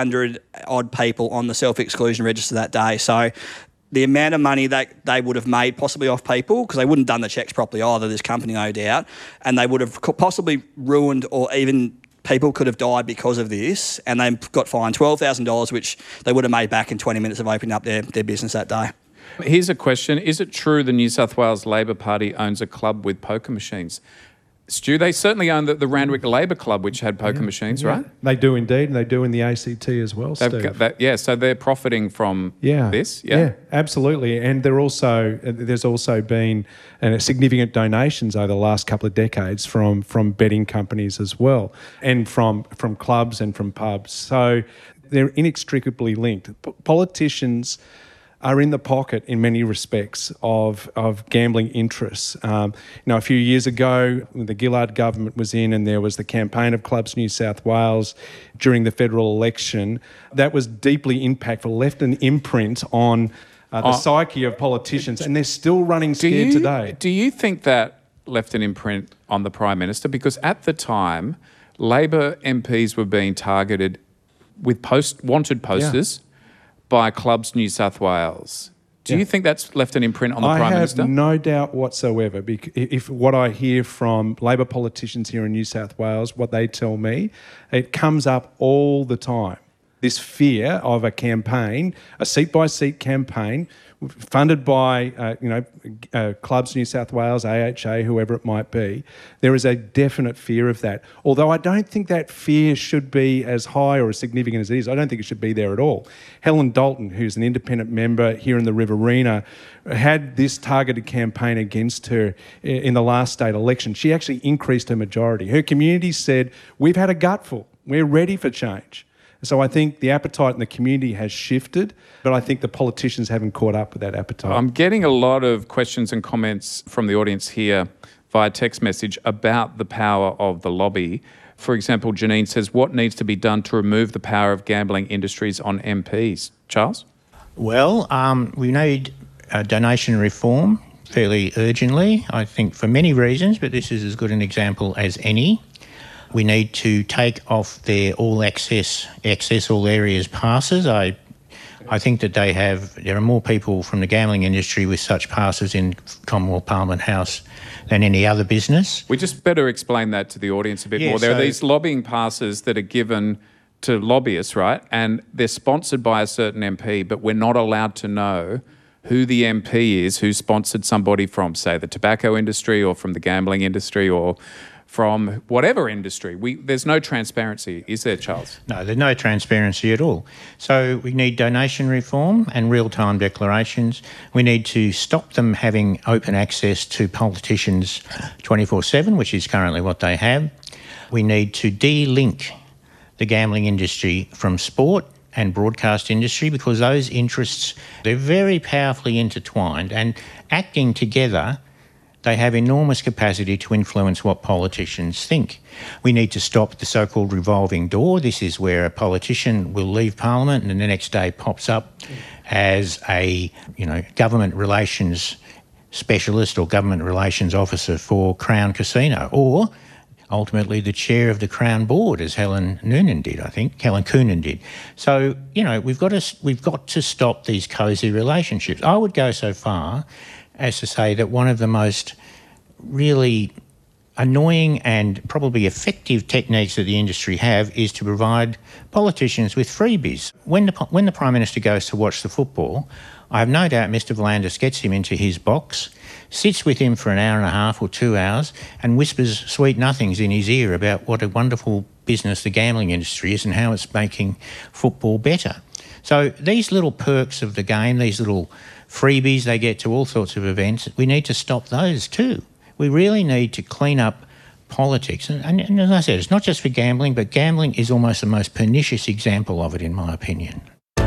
500-odd people on the self-exclusion register that day. So the amount of money that they would have made possibly off people, because they wouldn't have done the checks properly either, this company, no doubt, and they would have possibly ruined, or even people could have died because of this, and they got fined $12,000, which they would have made back in 20 minutes of opening up their business that day. Here's a question. Is it true the New South Wales Labor Party owns a club with poker machines? Stu, they certainly own the Randwick Labor Club, which had poker machines, right? They do indeed, and they do in the ACT as well, Steve. So they're profiting from this? Yeah, absolutely. And there's also been significant donations over the last couple of decades from betting companies as well, and from clubs and from pubs. So they're inextricably linked. Politicians are in the pocket in many respects of gambling interests. A few years ago, the Gillard government was in, and there was the campaign of Clubs New South Wales during the federal election. That was deeply impactful, left an imprint on the psyche of politicians, and they're still running scared today. Do you think that left an imprint on the Prime Minister? Because at the time, Labor MPs were being targeted with wanted posters by Clubs New South Wales. Do you think that's left an imprint on the Prime Minister? I have no doubt whatsoever. If what I hear from Labor politicians here in New South Wales, what they tell me, it comes up all the time. This fear of a campaign, a seat-by-seat campaign, funded by Clubs New South Wales, AHA, whoever it might be, there is a definite fear of that. Although I don't think that fear should be as high or as significant as it is. I don't think it should be there at all. Helen Dalton, who's an independent member here in the Riverina, had this targeted campaign against her in the last state election. She actually increased her majority. Her community said, we've had a gutful. We're ready for change. So I think the appetite in the community has shifted, but I think the politicians haven't caught up with that appetite. I'm getting a lot of questions and comments from the audience here via text message about the power of the lobby. For example, Janine says, what needs to be done to remove the power of gambling industries on MPs? Charles? Well, we need donation reform fairly urgently, I think for many reasons, but this is as good an example as any. We need to take off their all access all areas passes. I think that there are more people from the gambling industry with such passes in Commonwealth Parliament House than any other business. We just better explain that to the audience a bit more. There are these lobbying passes that are given to lobbyists, right? And they're sponsored by a certain MP, but we're not allowed to know who the MP is who sponsored somebody from, say, the tobacco industry or from the gambling industry or from whatever industry. There's no transparency, is there, Charles? No, there's no transparency at all. So we need donation reform and real-time declarations. We need to stop them having open access to politicians 24/7, which is currently what they have. We need to de-link the gambling industry from sport and broadcast industry because those interests, they're very powerfully intertwined, and acting together they have enormous capacity to influence what politicians think. We need to stop the so-called revolving door. This is where a politician will leave Parliament and the next day pops up as a government relations specialist or government relations officer for Crown Casino, or ultimately the chair of the Crown Board, as Helen Coonan did. So, we've got to stop these cosy relationships. I would go so far as to say that one of the most really annoying and probably effective techniques that the industry have is to provide politicians with freebies. When the Prime Minister goes to watch the football, I have no doubt Mr V'landys gets him into his box, sits with him for an hour and a half or 2 hours and whispers sweet nothings in his ear about what a wonderful business the gambling industry is and how it's making football better. So these little perks of the game, these little freebies they get to all sorts of events, we need to stop those too. We really need to clean up politics. And as I said, it's not just for gambling, but gambling is almost the most pernicious example of it, in my opinion.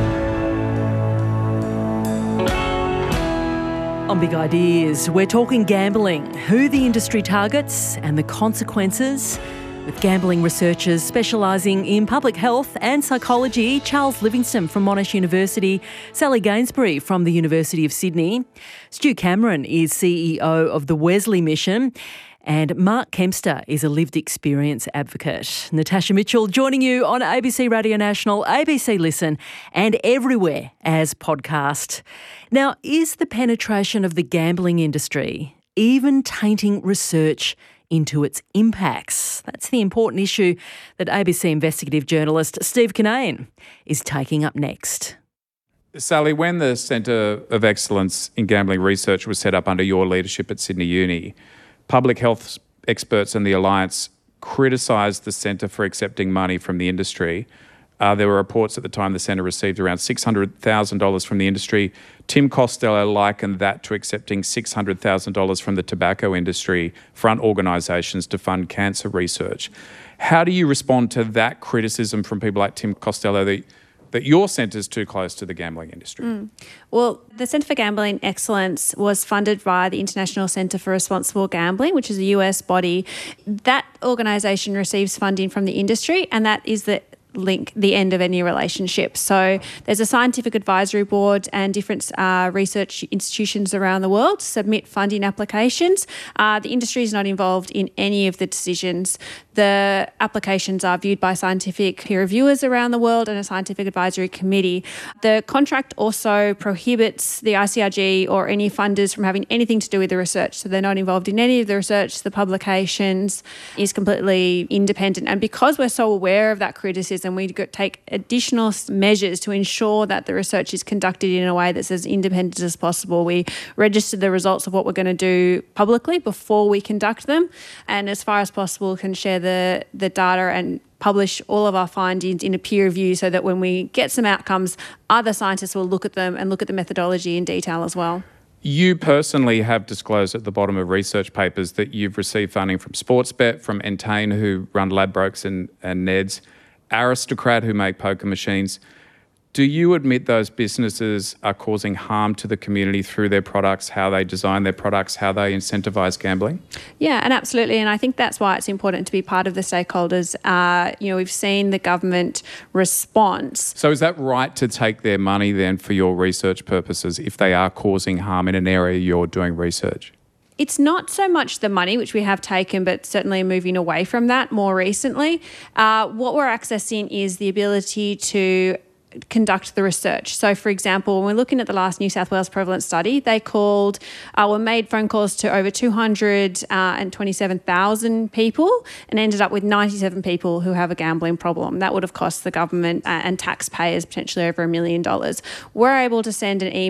On Big Ideas, we're talking gambling, who the industry targets and the consequences, with gambling researchers specialising in public health and psychology, Charles Livingstone from Monash University, Sally Gainsbury from the University of Sydney. Stu Cameron is CEO of the Wesley Mission, and Mark Kempster is a lived experience advocate. Natasha Mitchell joining you on ABC Radio National, ABC Listen, and everywhere as podcast. Now, is the penetration of the gambling industry even tainting research into its impacts? That's the important issue that ABC investigative journalist Steve Kinane is taking up next. Sally, when the Centre of Excellence in Gambling Research was set up under your leadership at Sydney Uni, public health experts and the Alliance criticised the centre for accepting money from the industry. There were reports at the time the centre received around $600,000 from the industry. Tim Costello likened that to accepting $600,000 from the tobacco industry front organisations to fund cancer research. How do you respond to that criticism from people like Tim Costello that your centre is too close to the gambling industry? Well, the Centre for Gambling Excellence was funded via the International Centre for Responsible Gambling, which is a US body. That organisation receives funding from the industry, and that is the end of any relationship. So there's a scientific advisory board and different research institutions around the world submit funding applications. The industry is not involved in any of the decisions. The applications are viewed by scientific peer reviewers around the world and a scientific advisory committee. The contract also prohibits the ICRG or any funders from having anything to do with the research. So they're not involved in any of the research. The publications is completely independent. And because we're so aware of that criticism, we take additional measures to ensure that the research is conducted in a way that's as independent as possible. We register the results of what we're going to do publicly before we conduct them, and as far as possible can share the data and publish all of our findings in a peer review so that when we get some outcomes, other scientists will look at them and look at the methodology in detail as well. You personally have disclosed at the bottom of research papers that you've received funding from Sportsbet, from Entain, who run Ladbrokes and Neds, Aristocrat, who make poker machines. Do you admit those businesses are causing harm to the community through their products, how they design their products, how they incentivise gambling? Yeah, and absolutely. And I think that's why it's important to be part of the stakeholders. We've seen the government response. So is that right to take their money then for your research purposes if they are causing harm in an area you're doing research? It's not so much the money, which we have taken, but certainly moving away from that more recently. What we're accessing is the ability to conduct the research. So, for example, when we're looking at the last New South Wales prevalence study, they made phone calls to over 227,000 people and ended up with 97 people who have a gambling problem. That would have cost the government and taxpayers potentially over $1 million. We're able to send two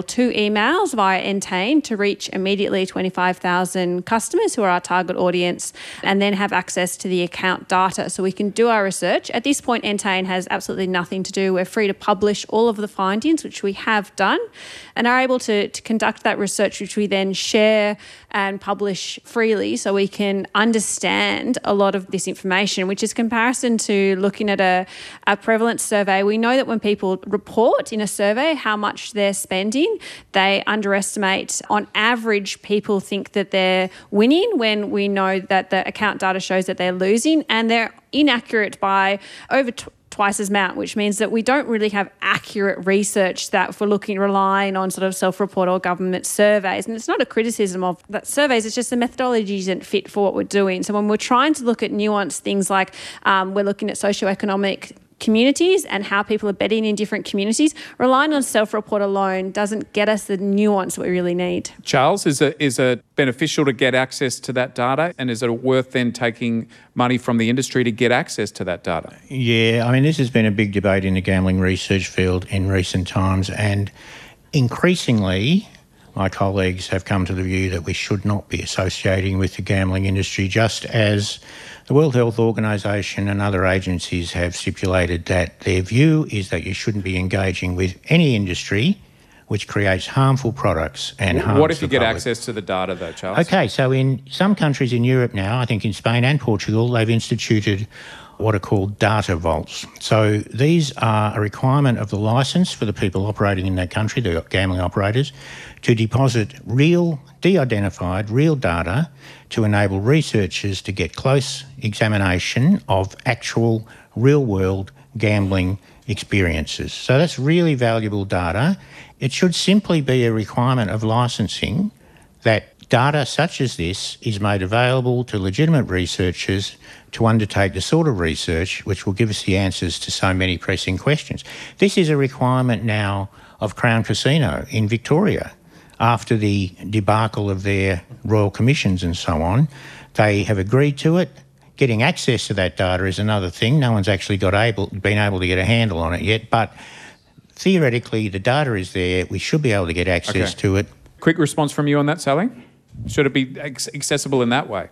emails via Entain to reach immediately 25,000 customers who are our target audience, and then have access to the account data so we can do our research. At this point, Entain has absolutely nothing to do. We're free to publish all of the findings, which we have done, and are able to conduct that research, which we then share and publish freely so we can understand a lot of this information, which is comparison to looking at a prevalence survey. We know that when people report in a survey how much they're spending, they underestimate. On average, people think that they're winning when we know that the account data shows that they're losing, and they're inaccurate by over twice as much, which means that we don't really have accurate research that if we're relying on sort of self-report or government surveys. And it's not a criticism of that surveys, it's just the methodology isn't fit for what we're doing. So when we're trying to look at nuanced things like we're looking at socioeconomic communities and how people are betting in different communities, relying on self-report alone doesn't get us the nuance that we really need. Charles, is it beneficial to get access to that data, and is it worth then taking money from the industry to get access to that data? Yeah, I mean, this has been a big debate in the gambling research field in recent times, and increasingly my colleagues have come to the view that we should not be associating with the gambling industry, just as the World Health Organisation and other agencies have stipulated that their view is that you shouldn't be engaging with any industry which creates harmful products and harms the public. What if you get access to the data though, Charles? Okay, so in some countries in Europe now, I think in Spain and Portugal, they've instituted what are called data vaults. So these are a requirement of the licence for the people operating in that country, the gambling operators, to deposit de-identified real data to enable researchers to get close examination of actual real-world gambling experiences. So that's really valuable data. It should simply be a requirement of licensing that data such as this is made available to legitimate researchers to undertake the sort of research which will give us the answers to so many pressing questions. This is a requirement now of Crown Casino in Victoria. After the debacle of their royal commissions and so on, they have agreed to it. Getting access to that data is another thing. No one's actually been able to get a handle on it yet, but theoretically the data is there. We should be able to get access to it. Quick response from you on that, Sally? Should it be accessible in that way?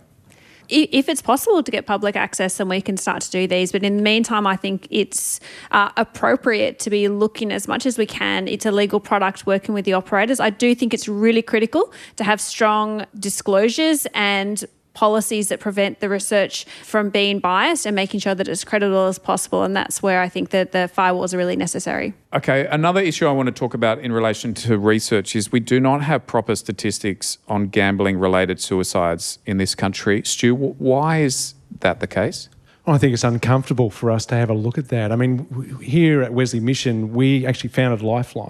If it's possible to get public access, then we can start to do these. But in the meantime, I think it's appropriate to be looking as much as we can. It's a legal product, working with the operators. I do think it's really critical to have strong disclosures and policies that prevent the research from being biased and making sure that it's credible as possible. And that's where I think that the firewalls are really necessary. Okay, another issue I want to talk about in relation to research is we do not have proper statistics on gambling-related suicides in this country. Stu, why is that the case? Well, I think it's uncomfortable for us to have a look at that. I mean, here at Wesley Mission, we actually founded Lifeline.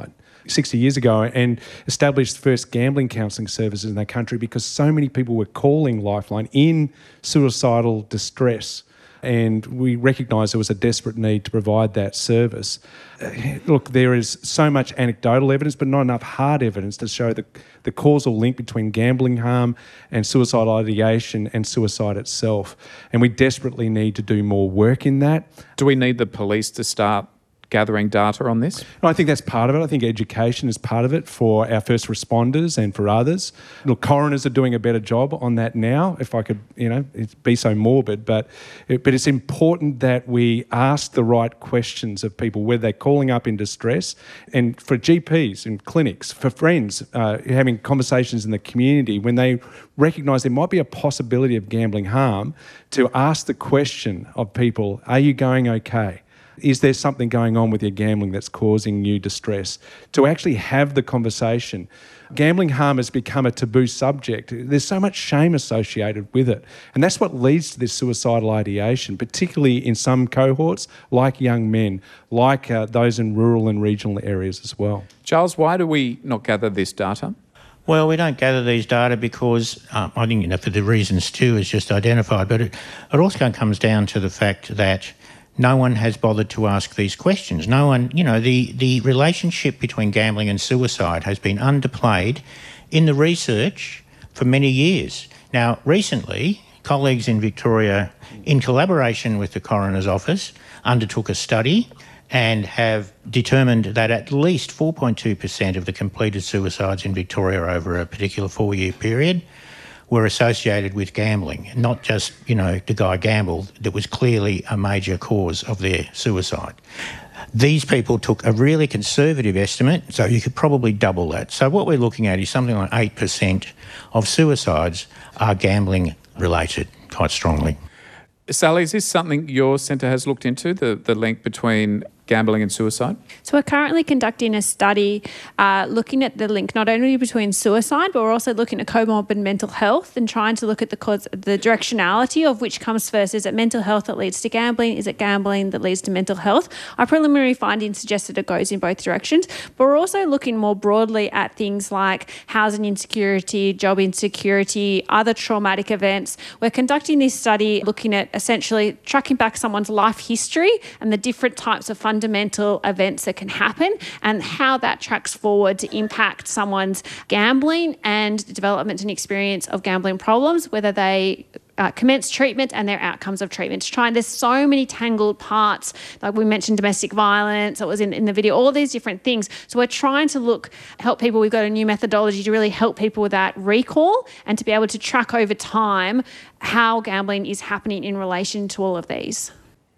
60 years ago and established the first gambling counselling services in the country because so many people were calling Lifeline in suicidal distress. And we recognised there was a desperate need to provide that service. Look, there is so much anecdotal evidence, but not enough hard evidence to show the causal link between gambling harm and suicidal ideation and suicide itself. And we desperately need to do more work in that. Do we need the police to start gathering data on this? I think that's part of it. I think education is part of it for our first responders and for others. Look, coroners are doing a better job on that now, if I could, it'd be so morbid, but it's important that we ask the right questions of people, whether they're calling up in distress, and for GPs and clinics, for friends, having conversations in the community, when they recognise there might be a possibility of gambling harm, to ask the question of people, are you going okay? Is there something going on with your gambling that's causing you distress? To actually have the conversation. Gambling harm has become a taboo subject. There's so much shame associated with it. And that's what leads to this suicidal ideation, particularly in some cohorts, like young men, like those in rural and regional areas as well. Charles, why do we not gather this data? Well, we don't gather these data because I think, for the reasons Stu has just identified, but it also comes down to the fact that no one has bothered to ask these questions. No one, the relationship between gambling and suicide has been underplayed in the research for many years. Now, recently, colleagues in Victoria, in collaboration with the Coroner's Office, undertook a study and have determined that at least 4.2% of the completed suicides in Victoria over a particular 4-year period were associated with gambling, not just, the guy gambled. That was clearly a major cause of their suicide. These people took a really conservative estimate, so you could probably double that. So what we're looking at is something like 8% of suicides are gambling related, quite strongly. Sally, is this something your centre has looked into, the link between gambling and suicide? So we're currently conducting a study looking at the link not only between suicide, but we're also looking at comorbid mental health and trying to look at the directionality of which comes first. Is it mental health that leads to gambling? Is it gambling that leads to mental health? Our preliminary findings suggest that it goes in both directions, but we're also looking more broadly at things like housing insecurity, job insecurity, other traumatic events. We're conducting this study looking at essentially tracking back someone's life history and the different types of fundamental events that can happen and how that tracks forward to impact someone's gambling and development and experience of gambling problems, whether they commence treatment and their outcomes of treatment. There's so many tangled parts, like we mentioned domestic violence, it was in the video, all these different things. So we're trying to help people. We've got a new methodology to really help people with that recall and to be able to track over time how gambling is happening in relation to all of these.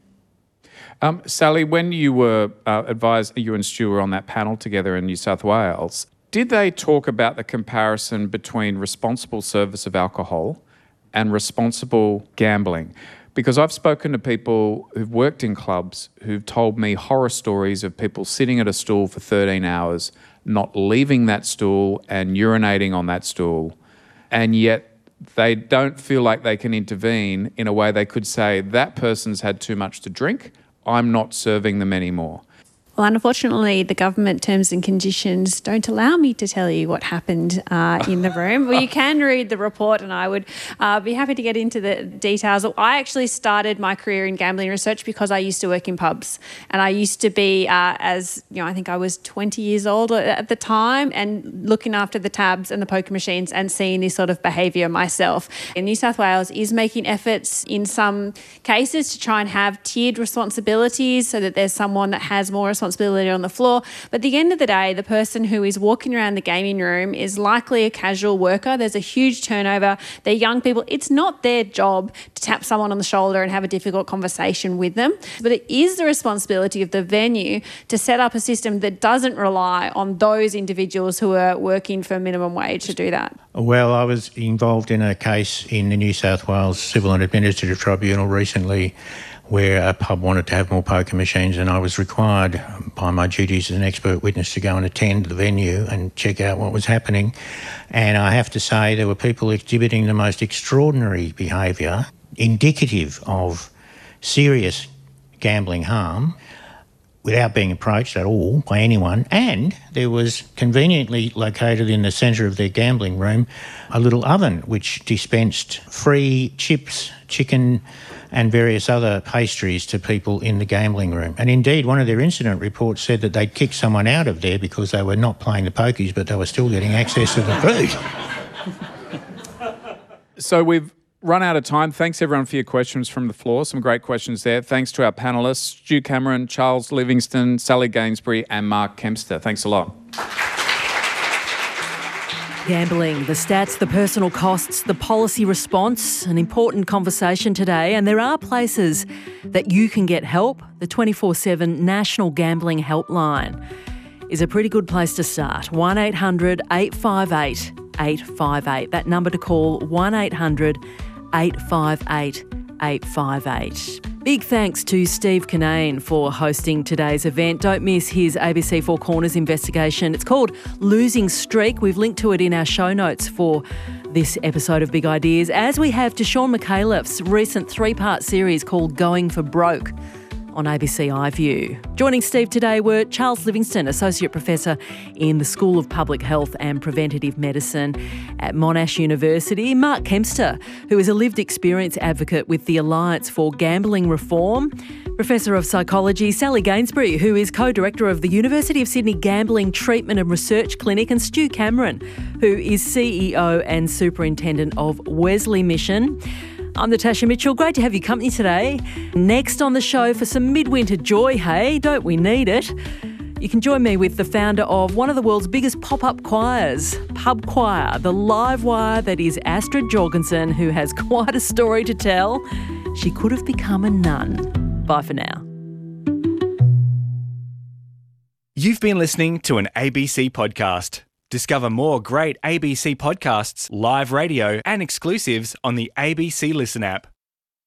Sally, when you were advised, you and Stu were on that panel together in New South Wales, did they talk about the comparison between responsible service of alcohol and responsible gambling? Because I've spoken to people who've worked in clubs who've told me horror stories of people sitting at a stool for 13 hours, not leaving that stool and urinating on that stool, and yet they don't feel like they can intervene in a way they could say, that person's had too much to drink, I'm not serving them anymore. Well, unfortunately, the government terms and conditions don't allow me to tell you what happened in the room. Well, you can read the report and I would be happy to get into the details. I actually started my career in gambling research because I used to work in pubs and I used to be, I think I was 20 years old at the time and looking after the tabs and the poker machines and seeing this sort of behaviour myself. And New South Wales is making efforts in some cases to try and have tiered responsibilities so that there's someone that has more responsibility on the floor. But at the end of the day, the person who is walking around the gaming room is likely a casual worker. There's a huge turnover. They're young people. It's not their job to tap someone on the shoulder and have a difficult conversation with them. But it is the responsibility of the venue to set up a system that doesn't rely on those individuals who are working for minimum wage to do that. Well, I was involved in a case in the New South Wales Civil and Administrative Tribunal recently where a pub wanted to have more poker machines and I was required by my duties as an expert witness to go and attend the venue and check out what was happening. And I have to say there were people exhibiting the most extraordinary behaviour, indicative of serious gambling harm. without being approached at all by anyone, and there was conveniently located in the centre of their gambling room a little oven which dispensed free chips, chicken and various other pastries to people in the gambling room. And indeed, one of their incident reports said that they'd kicked someone out of there because they were not playing the pokies, but they were still getting access to the food. So we've run out of time. Thanks, everyone, for your questions from the floor. Some great questions there. Thanks to our panellists, Stu Cameron, Charles Livingstone, Sally Gainsbury and Mark Kempster. Thanks a lot. Gambling, the stats, the personal costs, the policy response, an important conversation today. And there are places that you can get help. The 24/7 National Gambling Helpline is a pretty good place to start. 1800 858 858. That number to call, 1800 858 858. Big thanks to Steve Kinane for hosting today's event. Don't miss his ABC Four Corners investigation. It's called Losing Streak. We've linked to it in our show notes for this episode of Big Ideas, as we have to Sean McAuliffe's recent 3-part series called Going for Broke on ABC iView. Joining Steve today were Charles Livingstone, Associate Professor in the School of Public Health and Preventative Medicine at Monash University, Mark Kempster, who is a lived experience advocate with the Alliance for Gambling Reform, Professor of Psychology Sally Gainsbury, who is Co-Director of the University of Sydney Gambling Treatment and Research Clinic, and Stu Cameron, who is CEO and Superintendent of Wesley Mission. I'm Natasha Mitchell. Great to have you company today. Next on the show for some midwinter joy, hey, don't we need it? You can join me with the founder of one of the world's biggest pop-up choirs, Pub Choir, the live wire that is Astrid Jorgensen, who has quite a story to tell. She could have become a nun. Bye for now. You've been listening to an ABC podcast. Discover more great ABC podcasts, live radio and exclusives on the ABC Listen app.